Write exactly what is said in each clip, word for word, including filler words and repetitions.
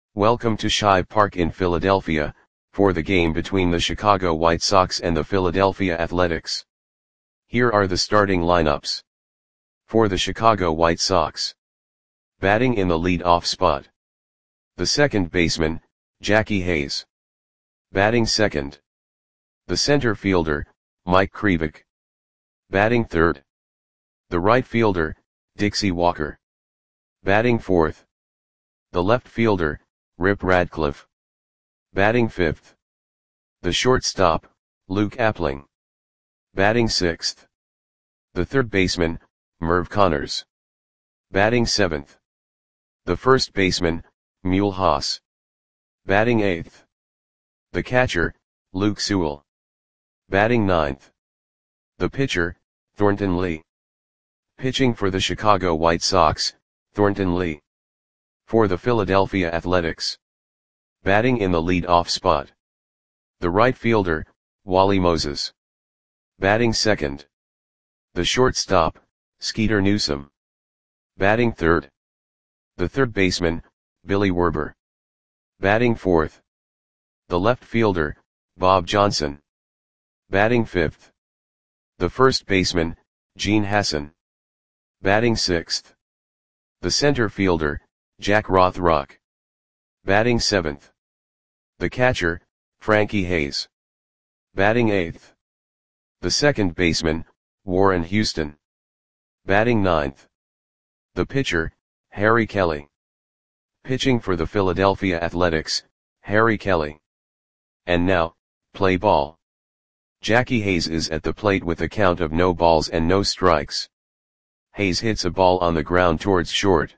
Welcome to Shive Park in Philadelphia, for the game between the Chicago White Sox and the Philadelphia Athletics. Here are the starting lineups. For the Chicago White Sox. Batting in the lead-off spot. The second baseman, Jackie Hayes. Batting second. The center fielder, Mike Krivik. Batting third. The right fielder, Dixie Walker. Batting fourth. The left fielder, Rip Radcliffe. Batting fifth. The shortstop, Luke Appling. Batting sixth. The third baseman, Merv Connors. Batting seventh. The first baseman, Mule Haas. Batting eighth. The catcher, Luke Sewell. Batting ninth. The pitcher, Thornton Lee. Pitching for the Chicago White Sox, Thornton Lee. For the Philadelphia Athletics. Batting in the lead-off spot. The right fielder, Wally Moses. Batting second. The shortstop, Skeeter Newsom. Batting third. The third baseman, Billy Werber. Batting fourth. The left fielder, Bob Johnson. Batting fifth. The first baseman, Gene Hassan. Batting sixth. The center fielder, Jack Rothrock. Batting seventh. The catcher, Frankie Hayes. Batting eighth. The second baseman, Warren Houston. Batting ninth. The pitcher, Harry Kelly. Pitching for the Philadelphia Athletics, Harry Kelly. And now, play ball. Jackie Hayes is at the plate with a count of no balls and no strikes. Hayes hits a ball on the ground towards short.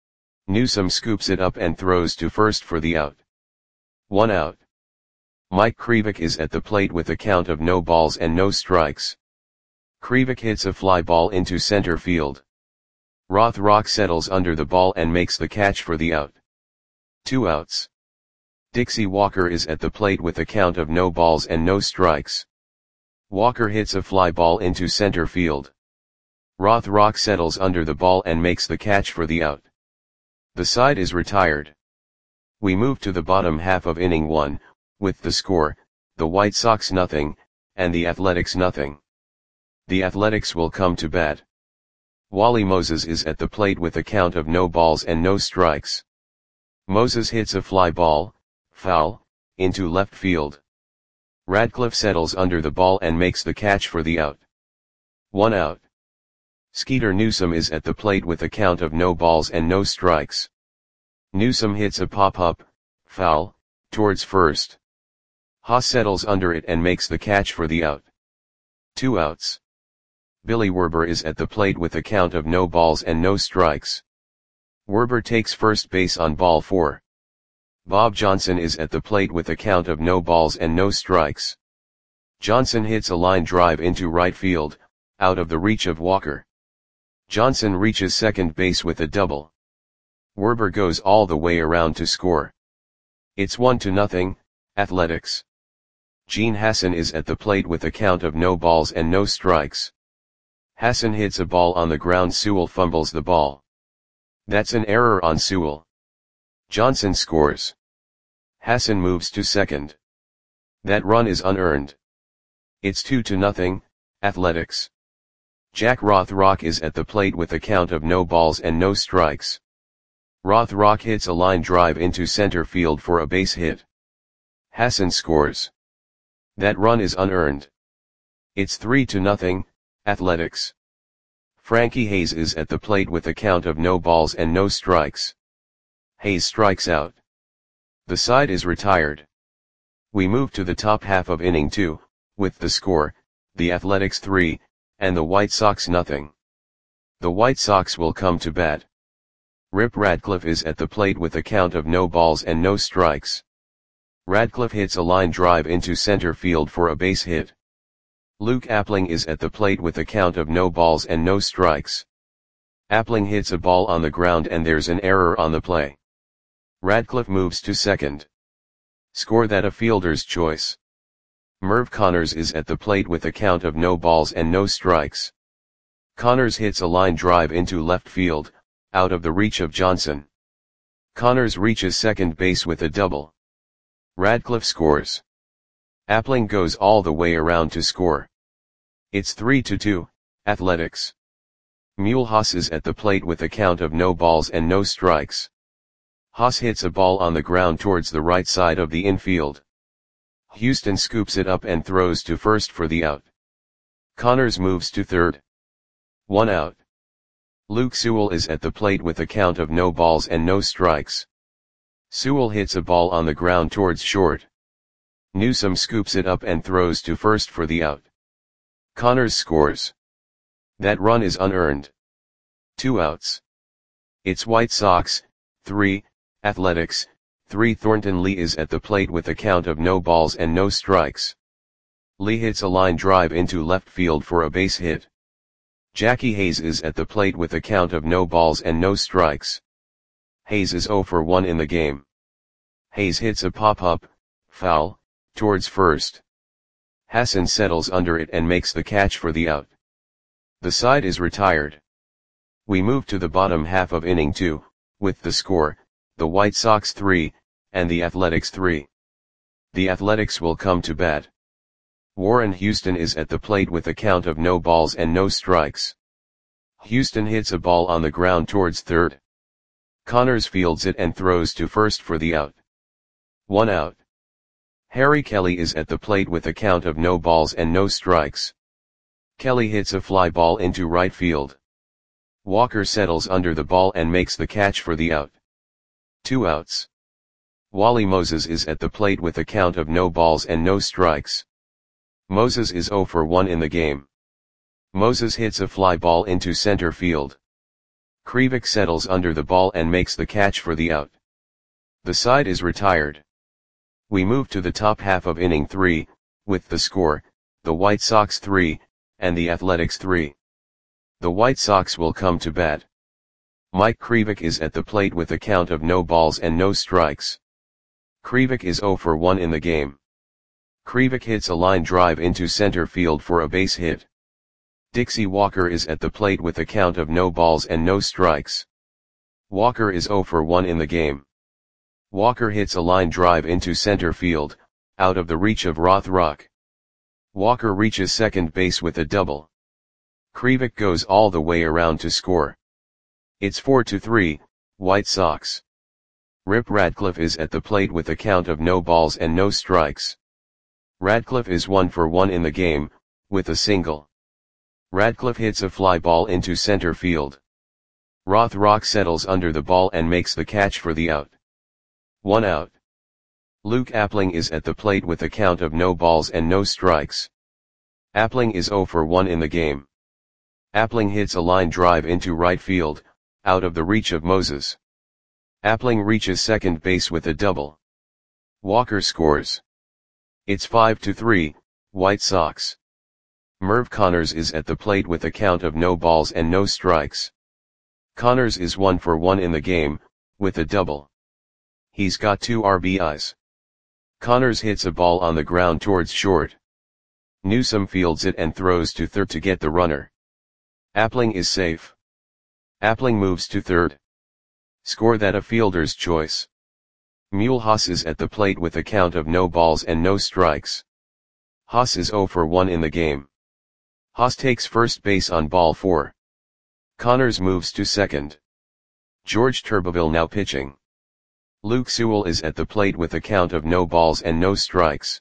Newsom scoops it up and throws to first for the out. One out. Mike Krivik is at the plate with a count of no balls and no strikes. Krivik hits a fly ball into center field. Rothrock settles under the ball and makes the catch for the out. Two outs. Dixie Walker is at the plate with a count of no balls and no strikes. Walker hits a fly ball into center field. Rothrock settles under the ball and makes the catch for the out. The side is retired. We move to the bottom half of inning one, with the score, the White Sox nothing, and the Athletics nothing. The Athletics will come to bat. Wally Moses is at the plate with a count of no balls and no strikes. Moses hits a fly ball, foul, into left field. Radcliffe settles under the ball and makes the catch for the out. One out. Skeeter Newsom is at the plate with a count of no balls and no strikes. Newsom hits a pop-up, foul, towards first. Haas settles under it and makes the catch for the out. Two outs. Billy Werber is at the plate with a count of no balls and no strikes. Werber takes first base on ball four. Bob Johnson is at the plate with a count of no balls and no strikes. Johnson hits a line drive into right field, out of the reach of Walker. Johnson reaches second base with a double. Werber goes all the way around to score. It's one to nothing, Athletics. Gene Hassan is at the plate with a count of no balls and no strikes. Hassan hits a ball on the ground. Sewell fumbles the ball. That's an error on Sewell. Johnson scores. Hassan moves to second. That run is unearned. It's two to nothing, Athletics. Jack Rothrock is at the plate with a count of no balls and no strikes. Rothrock hits a line drive into center field for a base hit. Hassan scores. That run is unearned. It's three to nothing, Athletics. Frankie Hayes is at the plate with a count of no balls and no strikes. Hayes strikes out. The side is retired. We move to the top half of inning two, with the score, the Athletics three, and the White Sox nothing. The White Sox will come to bat. Rip Radcliffe is at the plate with a count of no balls and no strikes. Radcliffe hits a line drive into center field for a base hit. Luke Appling is at the plate with a count of no balls and no strikes. Appling hits a ball on the ground and there's an error on the play. Radcliffe moves to second. Score that a fielder's choice. Merv Connors is at the plate with a count of no balls and no strikes. Connors hits a line drive into left field, out of the reach of Johnson. Connors reaches second base with a double. Radcliffe scores. Appling goes all the way around to score. It's three to two, Athletics. Mulhouse is at the plate with a count of no balls and no strikes. Haas hits a ball on the ground towards the right side of the infield. Houston scoops it up and throws to first for the out. Connors moves to third. One out. Luke Sewell is at the plate with a count of no balls and no strikes. Sewell hits a ball on the ground towards short. Newsome scoops it up and throws to first for the out. Connors scores. That run is unearned. Two outs. It's White Sox, three, Athletics, three. Thornton Lee is at the plate with a count of no balls and no strikes. Lee hits a line drive into left field for a base hit. Jackie Hayes is at the plate with a count of no balls and no strikes. Hayes is oh for one in the game. Hayes hits a pop-up, foul, towards first. Hassan settles under it and makes the catch for the out. The side is retired. We move to the bottom half of inning two, with the score, the White Sox three, and the Athletics three. The Athletics will come to bat. Warren Houston is at the plate with a count of no balls and no strikes. Houston hits a ball on the ground towards third. Connors fields it and throws to first for the out. One out. Harry Kelly is at the plate with a count of no balls and no strikes. Kelly hits a fly ball into right field. Walker settles under the ball and makes the catch for the out. Two outs. Wally Moses is at the plate with a count of no balls and no strikes. Moses is oh for one in the game. Moses hits a fly ball into center field. Krivik settles under the ball and makes the catch for the out. The side is retired. We move to the top half of inning three, with the score, the White Sox three, and the Athletics three. The White Sox will come to bat. Mike Krivik is at the plate with a count of no balls and no strikes. Krivik is oh for one in the game. Krivik hits a line drive into center field for a base hit. Dixie Walker is at the plate with a count of no balls and no strikes. Walker is oh for one in the game. Walker hits a line drive into center field, out of the reach of Rothrock. Walker reaches second base with a double. Krivik goes all the way around to score. It's four to three, White Sox. Rip Radcliffe is at the plate with a count of no balls and no strikes. Radcliffe is one for one in the game, with a single. Radcliffe hits a fly ball into center field. Rothrock settles under the ball and makes the catch for the out. One out. Luke Appling is at the plate with a count of no balls and no strikes. Appling is oh for one in the game. Appling hits a line drive into right field, out of the reach of Moses. Appling reaches second base with a double. Walker scores. It's five to three, White Sox. Merv Connors is at the plate with a count of no balls and no strikes. Connors is one for one in the game, with a double. He's got two R B Is. Connors hits a ball on the ground towards short. Newsome fields it and throws to third to get the runner. Appling is safe. Appling moves to third. Score that a fielder's choice. Mulhouse is at the plate with a count of no balls and no strikes. Haas is oh for one in the game. Haas takes first base on ball four. Connors moves to second. George Turbeville now pitching. Luke Sewell is at the plate with a count of no balls and no strikes.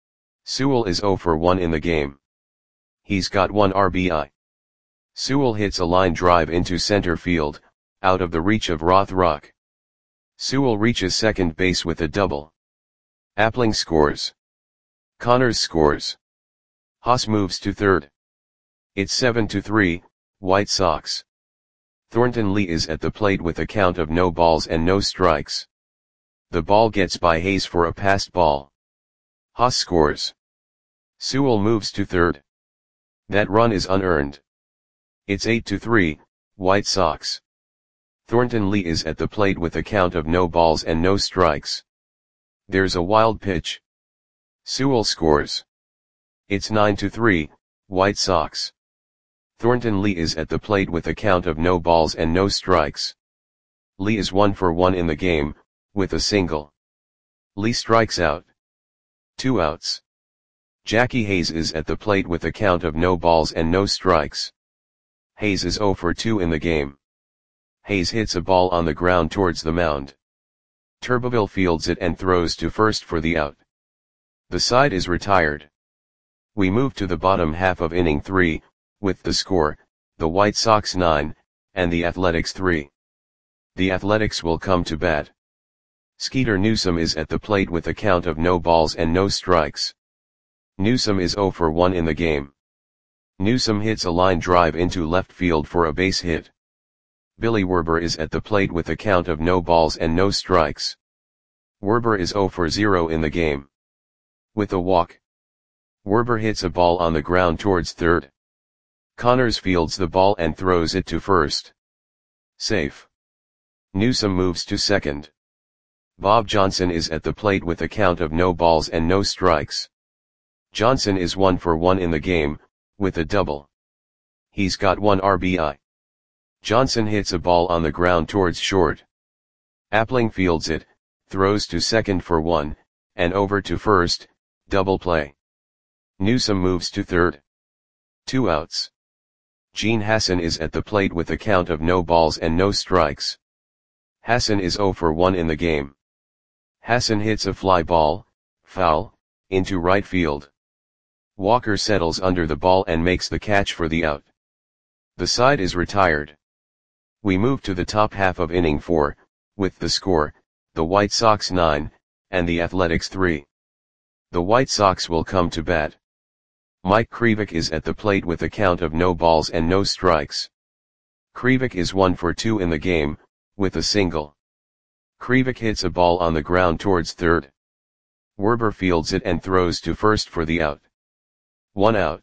Sewell is oh for one in the game. He's got one R B I. Sewell hits a line drive into center field, out of the reach of Rothrock. Sewell reaches second base with a double. Appling scores. Connors scores. Haas moves to third. It's seven to three, White Sox. Thornton Lee is at the plate with a count of no balls and no strikes. The ball gets by Hayes for a passed ball. Haas scores. Sewell moves to third. That run is unearned. It's eight to three, White Sox. Thornton Lee is at the plate with a count of no balls and no strikes. There's a wild pitch. Sewell scores. It's nine to three, White Sox. Thornton Lee is at the plate with a count of no balls and no strikes. Lee is one for one in the game, with a single. Lee strikes out. Two outs. Jackie Hayes is at the plate with a count of no balls and no strikes. Hayes is oh for two in the game. Hayes hits a ball on the ground towards the mound. Turbeville fields it and throws to first for the out. The side is retired. We move to the bottom half of inning three, with the score, the White Sox nine, and the Athletics three. The Athletics will come to bat. Skeeter Newsom is at the plate with a count of no balls and no strikes. Newsom is oh for one in the game. Newsom hits a line drive into left field for a base hit. Billy Werber is at the plate with a count of no balls and no strikes. Werber is oh for zero in the game. With a walk. Werber hits a ball on the ground towards third. Connors fields the ball and throws it to first. Safe. Newsom moves to second. Bob Johnson is at the plate with a count of no balls and no strikes. Johnson is one for one in the game, with a double. He's got one R B I. Johnson hits a ball on the ground towards short. Appling fields it, throws to second for one, and over to first, double play. Newsom moves to third. Two outs. Gene Hassan is at the plate with a count of no balls and no strikes. Hassan is oh for one in the game. Hassan hits a fly ball, foul, into right field. Walker settles under the ball and makes the catch for the out. The side is retired. We move to the top half of inning four, with the score, the White Sox nine, and the Athletics three. The White Sox will come to bat. Mike Krivik is at the plate with a count of no balls and no strikes. Krivik is one for two in the game, with a single. Krivik hits a ball on the ground towards third. Werber fields it and throws to first for the out. One out.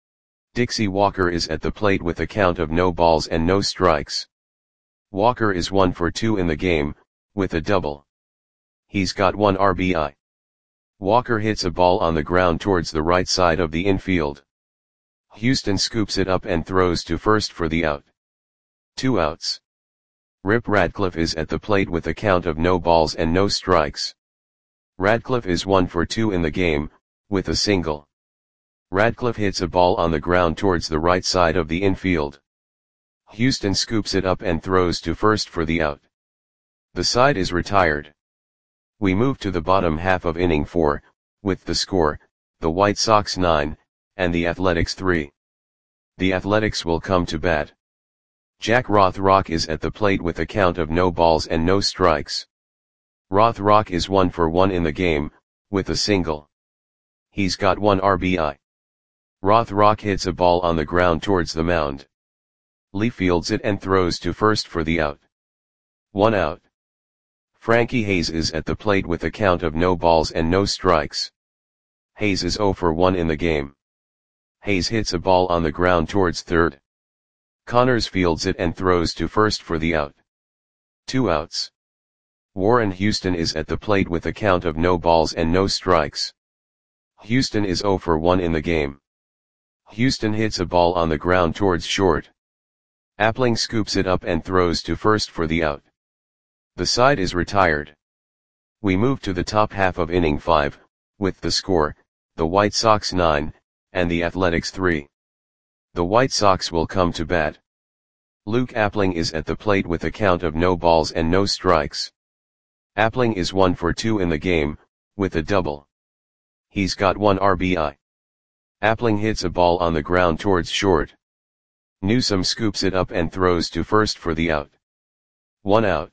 Dixie Walker is at the plate with a count of no balls and no strikes. Walker is one for two in the game, with a double. He's got one R B I. Walker hits a ball on the ground towards the right side of the infield. Houston scoops it up and throws to first for the out. Two outs. Rip Radcliffe is at the plate with a count of no balls and no strikes. Radcliffe is one for two in the game, with a single. Radcliffe hits a ball on the ground towards the right side of the infield. Houston scoops it up and throws to first for the out. The side is retired. We move to the bottom half of inning four, with the score, the White Sox nine, and the Athletics three. The Athletics will come to bat. Jack Rothrock is at the plate with a count of no balls and no strikes. Rothrock is one for one in the game, with a single. He's got one R B I. Rothrock hits a ball on the ground towards the mound. Lee fields it and throws to first for the out. One out. Frankie Hayes is at the plate with a count of no balls and no strikes. Hayes is oh for one in the game. Hayes hits a ball on the ground towards third. Connors fields it and throws to first for the out. Two outs. Warren Houston is at the plate with a count of no balls and no strikes. Houston is oh for one in the game. Houston hits a ball on the ground towards short. Appling scoops it up and throws to first for the out. The side is retired. We move to the top half of inning five, with the score, the White Sox nine, and the Athletics three. The White Sox will come to bat. Luke Appling is at the plate with a count of no balls and no strikes. Appling is one for two in the game, with a double. He's got one R B I. Appling hits a ball on the ground towards short. Newsom scoops it up and throws to first for the out. One out.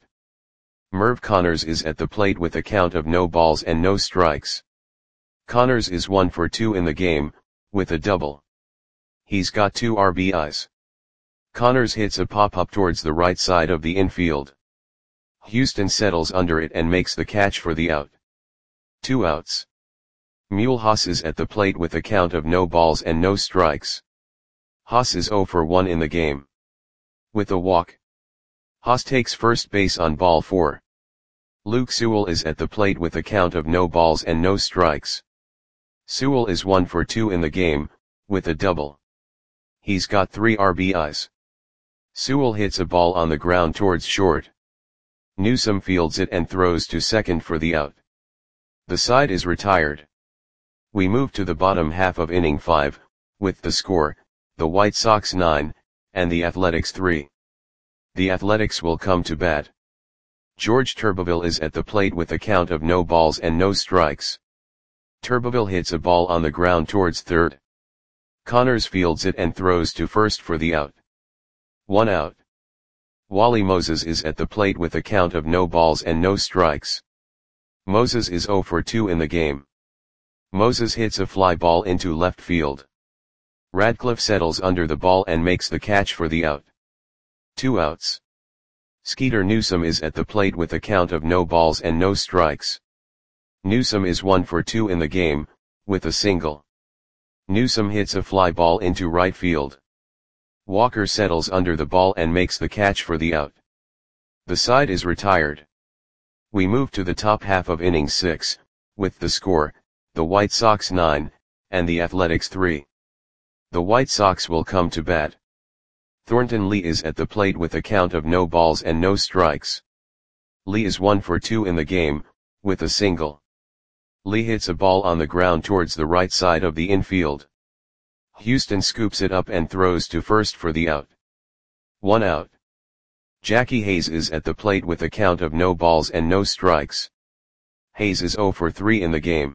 Merv Connors is at the plate with a count of no balls and no strikes. Connors is one for two in the game, with a double. He's got two R B Is. Connors hits a pop-up towards the right side of the infield. Houston settles under it and makes the catch for the out. Two outs. Mule Haas is at the plate with a count of no balls and no strikes. Haas is oh for one in the game. With a walk. Haas takes first base on ball four. Luke Sewell is at the plate with a count of no balls and no strikes. Sewell is one for two in the game, with a double. He's got three R B Is. Sewell hits a ball on the ground towards short. Newsome fields it and throws to second for the out. The side is retired. We move to the bottom half of inning five, with the score, the White Sox nine, and the Athletics three. The Athletics will come to bat. George Turbeville is at the plate with a count of no balls and no strikes. Turbeville hits a ball on the ground towards third. Connors fields it and throws to first for the out. One out. Wally Moses is at the plate with a count of no balls and no strikes. Moses is oh for two in the game. Moses hits a fly ball into left field. Radcliffe settles under the ball and makes the catch for the out. Two outs. Skeeter Newsome is at the plate with a count of no balls and no strikes. Newsome is one for two in the game, with a single. Newsome hits a fly ball into right field. Walker settles under the ball and makes the catch for the out. The side is retired. We move to the top half of inning six, with the score, the White Sox nine, and the Athletics three. The White Sox will come to bat. Thornton Lee is at the plate with a count of no balls and no strikes. Lee is one for two in the game, with a single. Lee hits a ball on the ground towards the right side of the infield. Houston scoops it up and throws to first for the out. One out. Jackie Hayes is at the plate with a count of no balls and no strikes. Hayes is oh for three in the game.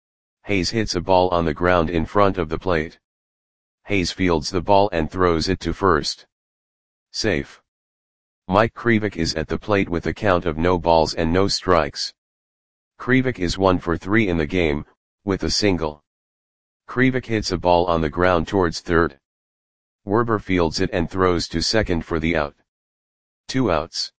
Hayes hits a ball on the ground in front of the plate. Hayes fields the ball and throws it to first. Safe. Mike Krivik is at the plate with a count of no balls and no strikes. Krivik is one for three in the game, with a single. Krivik hits a ball on the ground towards third. Werber fields it and throws to second for the out. Two outs.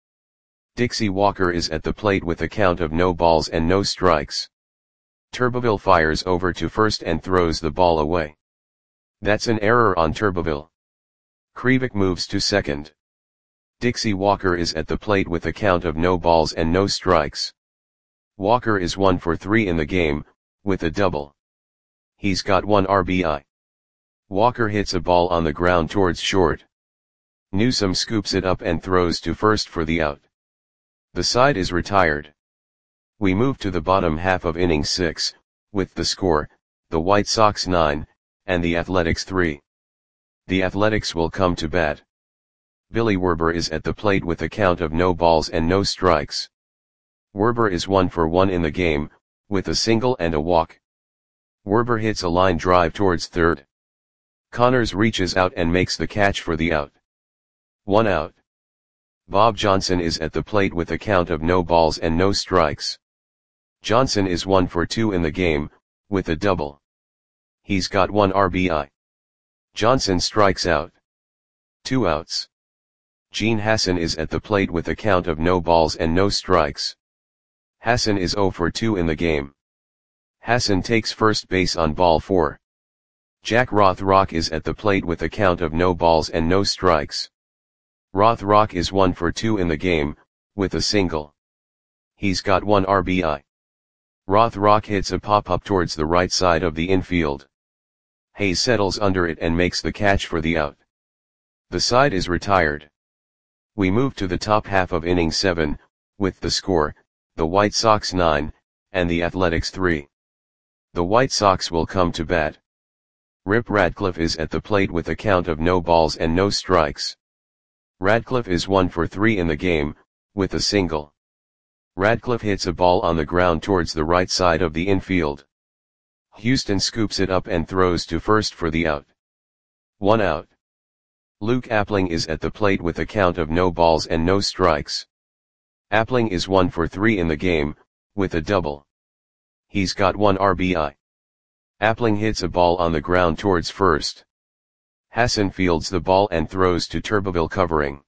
Dixie Walker is at the plate with a count of no balls and no strikes. Turbeville fires over to first and throws the ball away. That's an error on Turbeville. Krivik moves to second. Dixie Walker is at the plate with a count of no balls and no strikes. Walker is one for three in the game, with a double. He's got one R B I. Walker hits a ball on the ground towards short. Newsome scoops it up and throws to first for the out. The side is retired. We move to the bottom half of inning six, with the score, the White Sox nine, and the Athletics three. The Athletics will come to bat. Billy Werber is at the plate with a count of no balls and no strikes. Werber is one for one in the game, with a single and a walk. Werber hits a line drive towards third. Connors reaches out and makes the catch for the out. One out. Bob Johnson is at the plate with a count of no balls and no strikes. Johnson is one for two in the game, with a double. He's got one R B I. Johnson strikes out. Two outs. Gene Hassan is at the plate with a count of no balls and no strikes. Hassan is oh for two in the game. Hassan takes first base on ball four. Jack Rothrock is at the plate with a count of no balls and no strikes. Rothrock is one for two in the game, with a single. He's got one R B I. Rothrock hits a pop-up towards the right side of the infield. Hayes settles under it and makes the catch for the out. The side is retired. We move to the top half of inning seven, with the score, the White Sox nine, and the Athletics three. The White Sox will come to bat. Rip Radcliffe is at the plate with a count of no balls and no strikes. Radcliffe is one for three in the game, with a single. Radcliffe hits a ball on the ground towards the right side of the infield. Houston scoops it up and throws to first for the out. One out. Luke Appling is at the plate with a count of no balls and no strikes. Appling is one for three in the game, with a double. He's got one R B I. Appling hits a ball on the ground towards first. Hassan fields the ball and throws to Turbeville covering.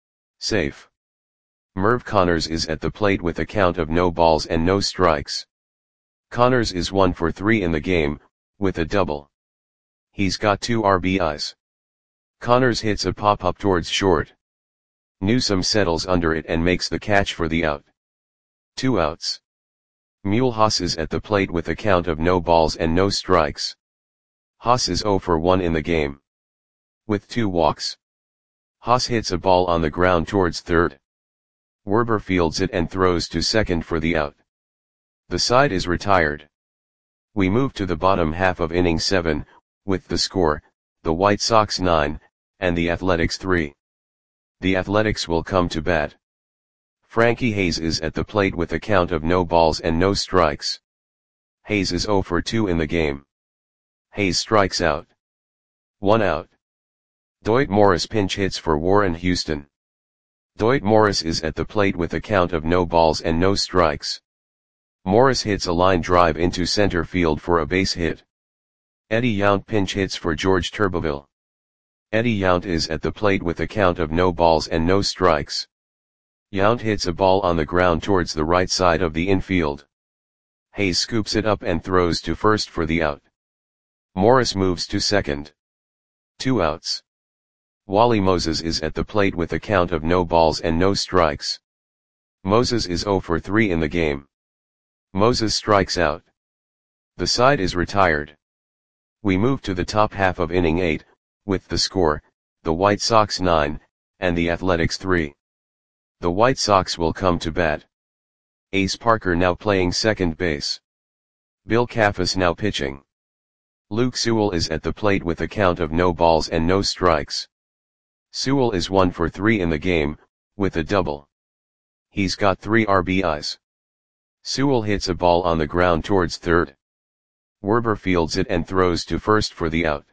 Safe. Merv Connors is at the plate with a count of no balls and no strikes. Connors is one for three in the game, with a double. He's got two R B Is. Connors hits a pop-up towards short. Newsome settles under it and makes the catch for the out. Two outs. Mule Haas is at the plate with a count of no balls and no strikes. Haas is oh for one in the game. With two walks. Haas hits a ball on the ground towards third. Werber fields it and throws to second for the out. The side is retired. We move to the bottom half of inning seven, with the score, the White Sox nine, and the Athletics three. The Athletics will come to bat. Frankie Hayes is at the plate with a count of no balls and no strikes. Hayes is oh for two in the game. Hayes strikes out. One out. Dwight Morris pinch hits for Warren Houston. Dwight Morris is at the plate with a count of no balls and no strikes. Morris hits a line drive into center field for a base hit. Eddie Yount pinch hits for George Turbeville. Eddie Yount is at the plate with a count of no balls and no strikes. Yount hits a ball on the ground towards the right side of the infield. Hayes scoops it up and throws to first for the out. Morris moves to second. Two outs. Wally Moses is at the plate with a count of no balls and no strikes. Moses is oh for three in the game. Moses strikes out. The side is retired. We move to the top half of inning eight, with the score, the White Sox nine, and the Athletics three. The White Sox will come to bat. Ace Parker now playing second base. Bill Kaffes now pitching. Luke Sewell is at the plate with a count of no balls and no strikes. Sewell is one for three in the game, with a double. He's got three R B Is. Sewell hits a ball on the ground towards third. Werber fields it and throws to first for the out.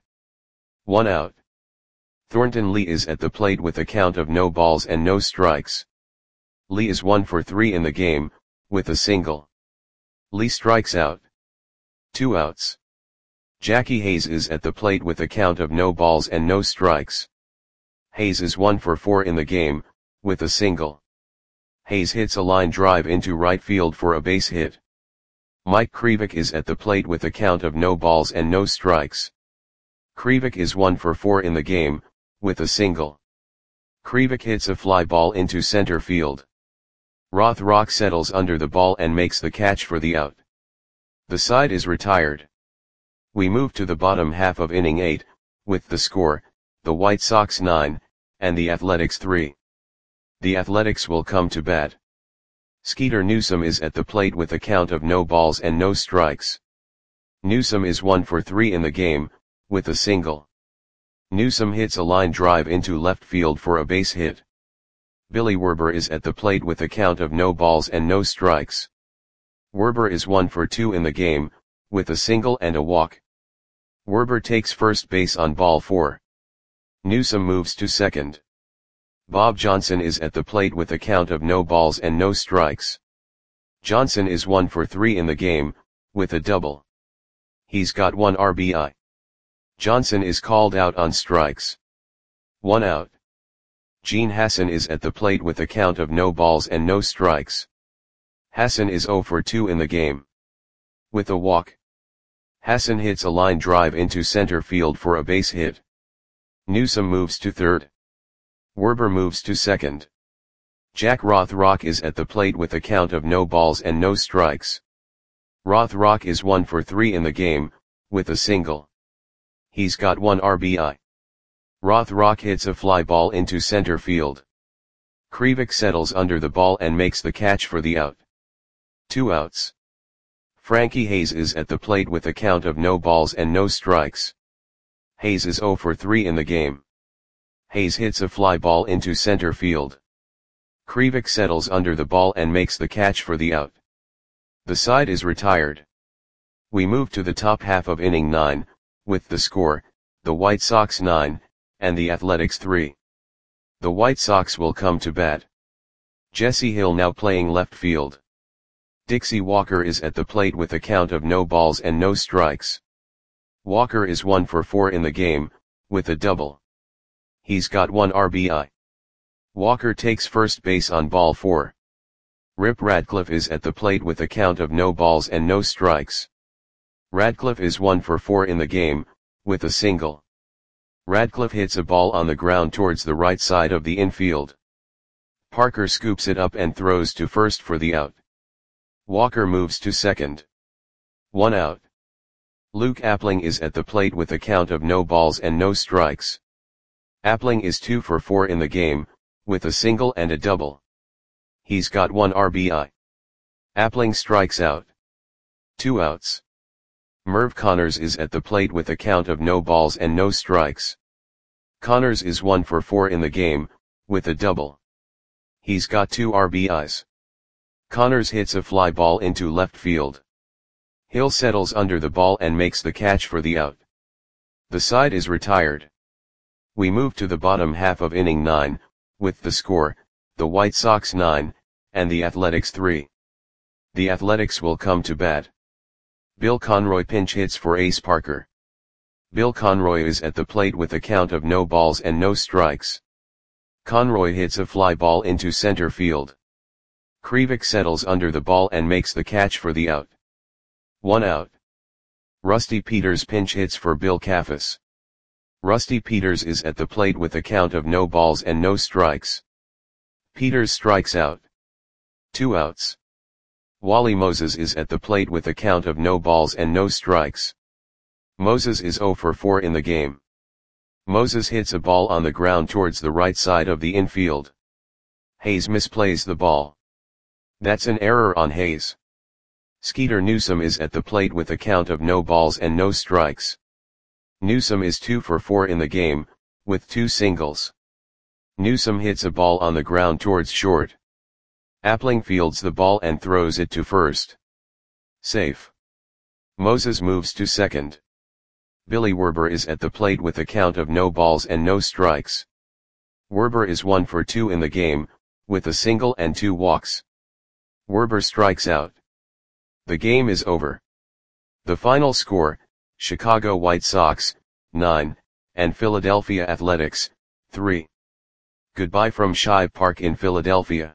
One out. Thornton Lee is at the plate with a count of no balls and no strikes. Lee is one for three in the game, with a single. Lee strikes out. Two outs. Jackie Hayes is at the plate with a count of no balls and no strikes. Hayes is one for four in the game, with a single. Hayes hits a line drive into right field for a base hit. Mike Krivik is at the plate with a count of no balls and no strikes. Krivik is one for four in the game, with a single. Krivik hits a fly ball into center field. Rothrock settles under the ball and makes the catch for the out. The side is retired. We move to the bottom half of inning eight, with the score, the White Sox nine, and the Athletics three. The Athletics will come to bat. Skeeter Newsom is at the plate with a count of no balls and no strikes. Newsom is one for three in the game, with a single. Newsom hits a line drive into left field for a base hit. Billy Werber is at the plate with a count of no balls and no strikes. Werber is one for two in the game, with a single and a walk. Werber takes first base on ball four. Newsom moves to second. Bob Johnson is at the plate with a count of no balls and no strikes. Johnson is one for three in the game, with a double. He's got one R B I. Johnson is called out on strikes. One out. Gene Hassan is at the plate with a count of no balls and no strikes. Hassan is oh for two in the game. With a walk. Hassan hits a line drive into center field for a base hit. Newsom moves to third. Werber moves to second. Jack Rothrock is at the plate with a count of no balls and no strikes. Rothrock is one for three in the game, with a single. He's got one R B I. Rothrock hits a fly ball into center field. Krivik settles under the ball and makes the catch for the out. Two outs. Frankie Hayes is at the plate with a count of no balls and no strikes. Hayes is oh for three in the game. Hayes hits a fly ball into center field. Krivik settles under the ball and makes the catch for the out. The side is retired. We move to the top half of inning nine, with the score, the White Sox nine, and the Athletics three. The White Sox will come to bat. Jesse Hill now playing left field. Dixie Walker is at the plate with a count of no balls and no strikes. Walker is one for four in the game, with a double. He's got one R B I. Walker takes first base on ball four. Rip Radcliffe is at the plate with a count of no balls and no strikes. Radcliffe is one for four in the game, with a single. Radcliffe hits a ball on the ground towards the right side of the infield. Parker scoops it up and throws to first for the out. Walker moves to second. One out. Luke Appling is at the plate with a count of no balls and no strikes. Appling is two for four in the game, with a single and a double. He's got one R B I. Appling strikes out. Two outs. Merv Connors is at the plate with a count of no balls and no strikes. Connors is one for four in the game, with a double. He's got two R B Is. Connors hits a fly ball into left field. Hill settles under the ball and makes the catch for the out. The side is retired. We move to the bottom half of inning nine, with the score, the White Sox nine, and the Athletics three. The Athletics will come to bat. Bill Conroy pinch hits for Ace Parker. Bill Conroy is at the plate with a count of no balls and no strikes. Conroy hits a fly ball into center field. Krivik settles under the ball and makes the catch for the out. One out. Rusty Peters pinch hits for Bill Kaffes. Rusty Peters is at the plate with a count of no balls and no strikes. Peters strikes out. Two outs. Wally Moses is at the plate with a count of no balls and no strikes. Moses is zero for four in the game. Moses hits a ball on the ground towards the right side of the infield. Hayes misplays the ball. That's an error on Hayes. Skeeter Newsome is at the plate with a count of no balls and no strikes. Newsome is two for four in the game, with two singles. Newsome hits a ball on the ground towards short. Appling fields the ball and throws it to first. Safe. Moses moves to second. Billy Werber is at the plate with a count of no balls and no strikes. Werber is one for two in the game, with a single and two walks. Werber strikes out. The game is over. The final score, Chicago White Sox, nine, and Philadelphia Athletics, three. Goodbye from Shive Park in Philadelphia.